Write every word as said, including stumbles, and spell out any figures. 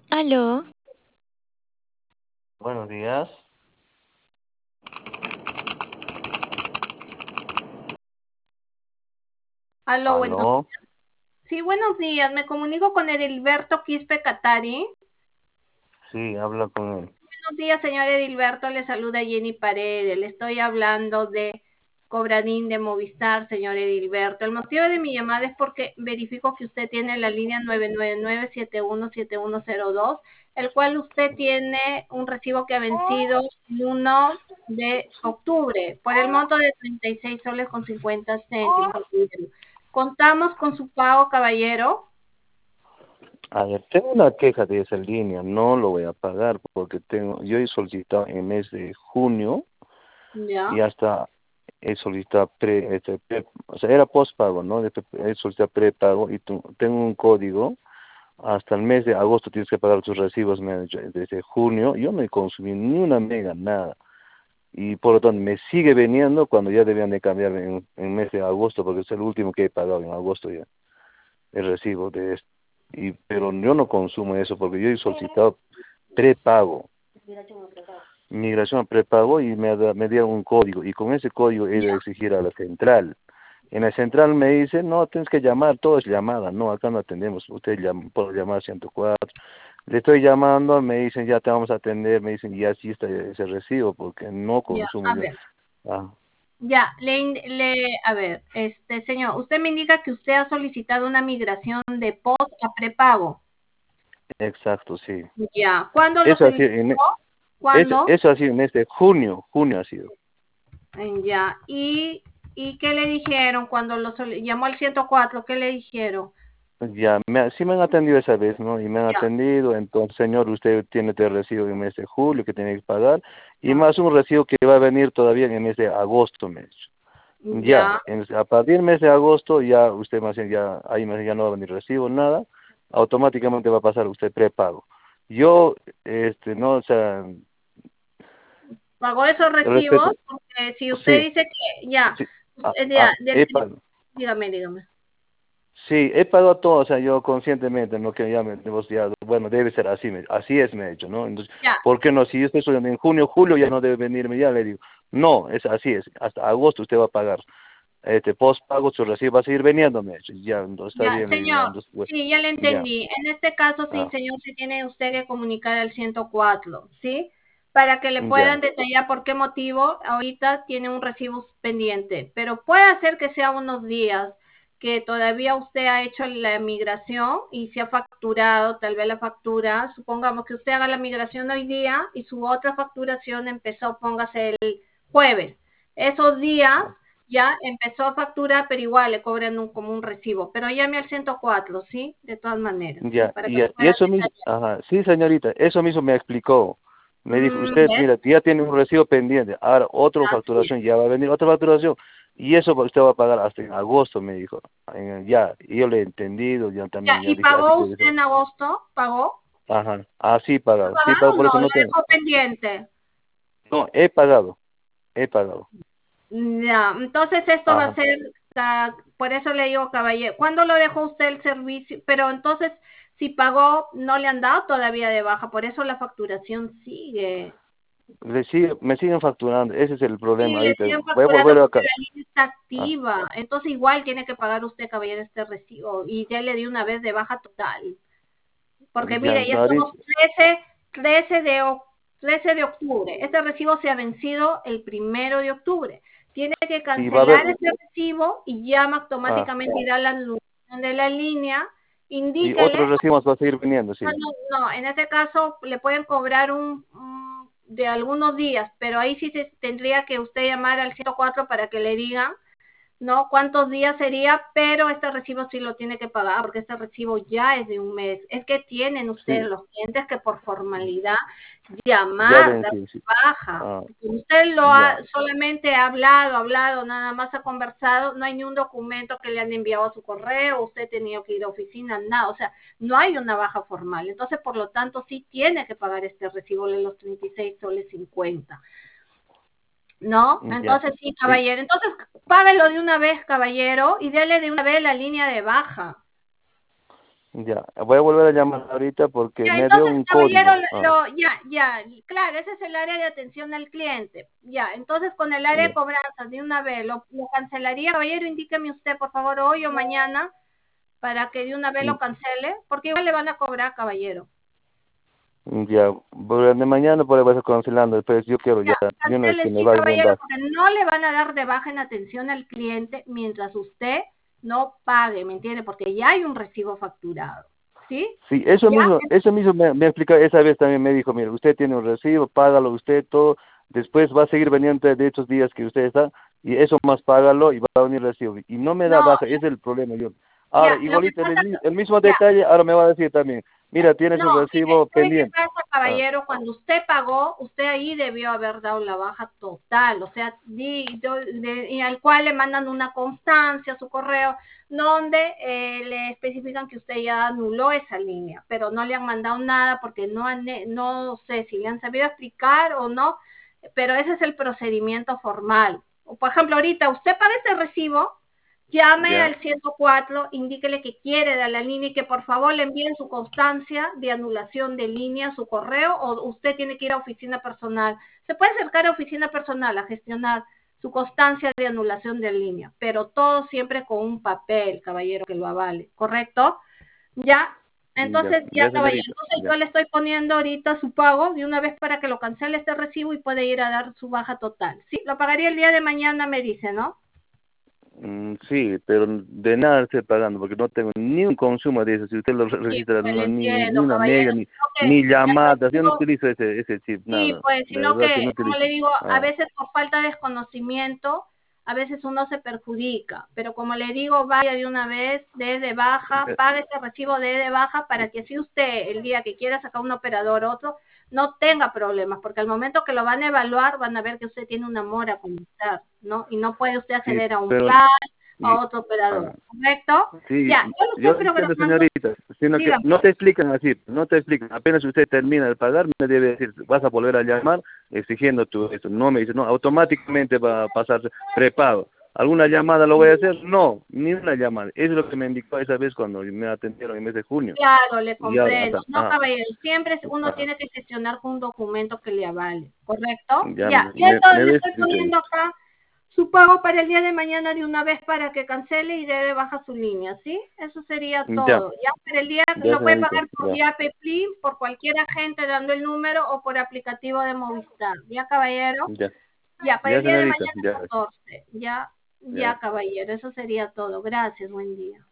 Aló, Buenos días. Aló, bueno. Aló. Sí, buenos días. Me comunico con Edilberto Quispe Catari. Sí, habla con él. Buenos días, señor Edilberto. Le saluda Jenny Paredes. Le estoy hablando de Cobradín de Movistar, señor Edilberto. El motivo de mi llamada es porque verifico que usted tiene la línea nueve nueve nueve siete uno siete uno cero dos, el cual usted tiene un recibo que ha vencido el uno de octubre por el monto de treinta y seis soles con cincuenta céntimos. Contamos con su pago, caballero. A ver, tengo una queja de esa línea. No lo voy a pagar porque tengo, yo he solicitado en el mes de junio y Ya. hasta he solicitado pre, este, pre- o sea, era postpago, ¿no? Después he solicitado prepago y tu- tengo un código. Hasta el mes de agosto tienes que pagar tus recibos, me han dicho. Desde junio yo no he consumido ni una mega, nada. Y por lo tanto me sigue veniendo cuando ya debían de cambiar en, en el mes de agosto porque es el último que he pagado en agosto ya. El recibo de esto. Y, pero yo no consumo eso porque yo he solicitado prepago, migración a prepago y me, da- me dieron un código y con ese código he de exigir a la central. En la central me dice, no, tienes que llamar, todo es llamada, no, acá no atendemos, usted llama, puede llamar ciento cuatro. Le estoy llamando, me dicen, ya te vamos a atender, me dicen, ya sí está ese recibo porque no Ya, consumo a yo. ver. Ah, Ya, le, in- le, a ver, este señor, usted me indica que usted ha solicitado una migración de post a prepago. exacto, sí. Ya, ¿cuándo lo Eso ha sido solicitó? en, eso, ¿Cuándo? eso ha sido en este junio, junio ha sido. Eh, Ya, ¿y, y qué le dijeron cuando lo soli- llamó al ciento cuatro? ¿Qué le dijeron? Ya, me, ha- sí me han atendido esa vez, ¿no? Y me han Ya, atendido, entonces, señor, usted tiene este recibo en el mes de julio que tiene que pagar, y ya, más un recibo que va a venir todavía en el mes de agosto, me ha dicho. Ya, ya, en- a partir del mes de agosto, ya usted más bien, ya, ahí más bien ya no va a venir recibo, nada, automáticamente va a pasar usted prepago. Yo, este, no, o sea, pagó esos respeto, recibos porque si usted sí, dice que ya, sí, ah, usted- ya, ah, del, he pagado. dígame, dígame. Sí, he pagado todo, o sea, yo conscientemente, no que ya me he negociado, bueno, debe ser así, me- así es, me he dicho, ¿no? Entonces, Ya, ¿por qué no? Si yo estoy estudiando en junio, julio, ya no debe venirme, ya le digo, no, es así, es, hasta agosto usted va a pagar, este, postpago, su recibo va a seguir veniendo, me he dicho, ya, entonces está ya, bien, le digo, ya, señor, entonces, bueno, sí, ya le ya, entendí. En este caso, sí, ah, señor, sí tiene usted que comunicar al ciento cuatro, ¿sí? Para que le ya, puedan detallar por qué motivo ahorita tiene un recibo pendiente. Pero puede ser que sea unos días que todavía usted ha hecho la migración y se ha facturado, tal vez la factura, supongamos que usted haga la migración hoy día y su otra facturación empezó, póngase el jueves. Esos ah, días ya empezó a facturar, pero igual le cobran un, como un recibo. Pero llame al ciento cuatro, ¿sí? De todas maneras, ¿sí? ya, Para y, que lo ya, y puedan eso mismo, detallar. ajá, sí, señorita, eso mismo me explicó, me dijo, Mm, usted, ¿ves? mira, ya tiene un recibo pendiente, ahora otra Así facturación, es. ya va a venir otra facturación, y eso usted va a pagar hasta en agosto, me dijo, en- ya, y yo le he entendido, ya Ya, también, ya ¿y dije, así pagó debe usted ser, en agosto? ¿Pagó? ajá, así ¿Ha pagado, sí pagado pago, o por no? eso Lo no tengo, dejó pendiente. no, he pagado, he pagado, Ya, entonces esto va a ajá, ser, ah, por eso le digo, caballero, ¿cuándo lo dejó usted el servicio? Pero entonces, si pagó, no le han dado todavía de baja, por eso la facturación sigue. le sigue, me siguen facturando, ese es el Sí, problema le ahorita, siguen voy a facturando volver porque acá, la línea está ah, activa. Entonces igual tiene que pagar usted, caballero, este recibo y dele de una vez de baja total. Porque ya, mire, ya ahorita, estamos trece, trece de, oc- trece de octubre. Este recibo se ha vencido el primero de octubre. Tiene que y va a haber, cancelar ese recibo y llama ah, automáticamente y da la anulación de la línea. y Indíquele, otros recibos va a seguir viniendo, no, sí. no, no, en ese caso le pueden cobrar un, un- de algunos días, pero ahí sí se tendría que usted llamar al ciento cuatro para que le digan, ¿no? ¿Cuántos días sería? Pero este recibo sí lo tiene que pagar porque este recibo ya es de un mes. Es que tienen ustedes Sí, los clientes que por formalidad ya llamar, dar vencí, sí. baja. Ah, Usted lo ya, ha solamente ha hablado, hablado, nada más ha conversado, no hay ni un documento que le han enviado a su correo, usted ha tenido que ir a oficina, nada, o sea, no hay una baja formal. Entonces, por lo tanto, sí tiene que pagar este recibo de los treinta y seis soles cincuenta. ¿No? ya. Entonces sí, Y, caballero. Entonces páguelo de una vez, caballero, y dele de una vez la línea de baja. Ya, voy a volver a llamar ahorita porque Ya, me dio entonces, un caballero, código. Ah, lo, ya, ya, claro, ese es el área de atención al cliente. Ya, entonces con el área de ya. cobranzas de una vez, ¿lo, lo cancelaría? Caballero, indíqueme usted, por favor, hoy o mañana, para que de una vez Mm, lo cancele, porque igual le van a cobrar, caballero. Ya, bueno, de mañana por ahí vas a cancelando, después yo quiero Ya, ya, de una vez que cancele, me sí, va bien caballero, dar. porque no le van a dar de baja en atención al cliente mientras usted no pague, ¿me entiende? Porque ya hay un recibo facturado, ¿sí? Sí, eso Ya, mismo, eso mismo me, me explica, esa vez también me dijo, mire, usted tiene un recibo, págalo usted todo, después va a seguir veniendo de estos días que usted está, y eso más págalo y va a venir el recibo. Y no me da no, baja, ese es el problema. Yo. Ahora, ya, lo que igualito, pasa, el, el mismo ya, detalle, ahora me va a decir también, mira, tienes no, un mire, recibo ¿sabe qué pendiente. pasa, Ah, caballero? Cuando usted pagó, usted ahí debió haber dado la baja total, o sea, di, yo, de, y al cual le mandan una constancia a su correo, donde eh, le especifican que usted ya anuló esa línea, pero no le han mandado nada porque no, han, no sé si le han sabido explicar o no, pero ese es el procedimiento formal. O, por ejemplo, ahorita usted paga ese recibo, llame ya, al ciento cuatro, indíquele que quiere de la línea y que por favor le envíen su constancia de anulación de línea a su correo, o usted tiene que ir a oficina personal. Se puede acercar a oficina personal a gestionar su constancia de anulación de línea, pero todo siempre con un papel, caballero, que lo avale, ¿correcto? Ya, ya, entonces ya, ya caballero, señorita, entonces ya. yo le estoy poniendo ahorita su pago de una vez para que lo cancele este recibo y puede ir a dar su baja total. Sí, lo pagaría el día de mañana, me dice, ¿no? Mm, sí, pero de nada estoy pagando porque no tengo ni un consumo de eso. Si usted lo re- Sí, registra, pues le no, ni, ni, ni entiendo, una caballero, mega, ni, sino que ni el llamadas. Yo no recibo, utilizo ese, ese chip, sí, nada. pues, De sino verdad que no que, como le utilizo. digo, a Ah, veces por falta de desconocimiento, a veces uno se perjudica, pero como le digo, vaya de una vez, de de baja, eh, pague ese recibo de de baja para que si usted el día que quiera sacar un operador otro, no tenga problemas, porque al momento que lo van a evaluar, van a ver que usted tiene una mora con usted, ¿no? Y no puede usted sí, acceder a un pero plan, y, a otro ah, operador, ¿correcto? sí, Ya, yo lo yo estoy entiendo, programando, señorita, sino que dígame. no te explican así, no te explican. Apenas usted termina de pagar, me debe decir, vas a volver a llamar exigiendo tu eso. No me dice, no, automáticamente va a pasar prepago. ¿Alguna llamada lo voy a hacer? No, ni una llamada. Eso es lo que me indicó esa vez cuando me atendieron en el mes de junio. Claro, le Y ahora, comprendo. hasta, No, ah, caballero, siempre uno ah, tiene que gestionar con un documento que le avale, ¿correcto? ya Ya, me, ya me, entonces me le ves, estoy entiendo. poniendo acá su pago para el día de mañana de una vez para que cancele y dé de baja su línea, ¿sí? Eso sería Ya, todo. Ya para el día ya, lo puede señorita, pagar por ya, vía Pepli, por cualquier agente dando el número o por aplicativo de Movistar. ¿Ya, caballero? ya, Ya, para ya, el día de señorita, mañana ya, catorce. Ya, ya. ya, caballero, eso sería todo. Gracias, buen día.